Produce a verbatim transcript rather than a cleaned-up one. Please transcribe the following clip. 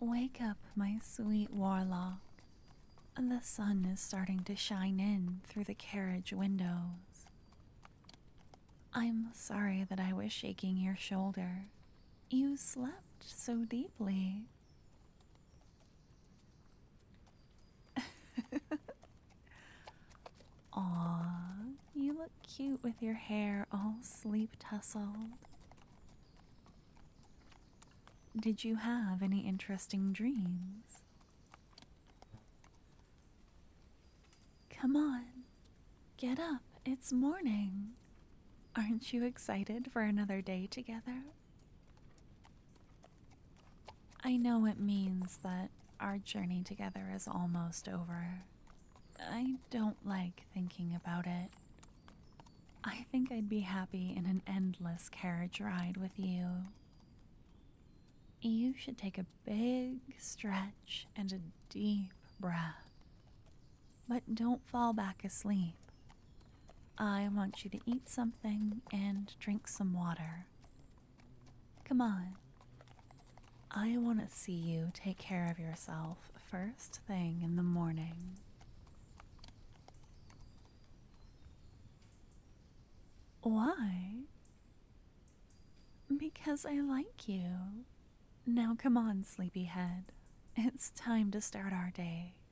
Wake up, my sweet warlock. The sun is starting to shine in through the carriage windows. I'm sorry that I was shaking your shoulder. You slept so deeply. Aw, you look cute with your hair all sleep tussled. Did you have any interesting dreams? Come on, get up, it's morning. Aren't you excited for another day together? I know it means that our journey together is almost over. I don't like thinking about it. I think I'd be happy in an endless carriage ride with you. You should take a big stretch and a deep breath. But don't fall back asleep. I want you to eat something and drink some water. Come on. I want to see you take care of yourself first thing in the morning. Why? Because I like you. Now come on, sleepyhead. It's time to start our day.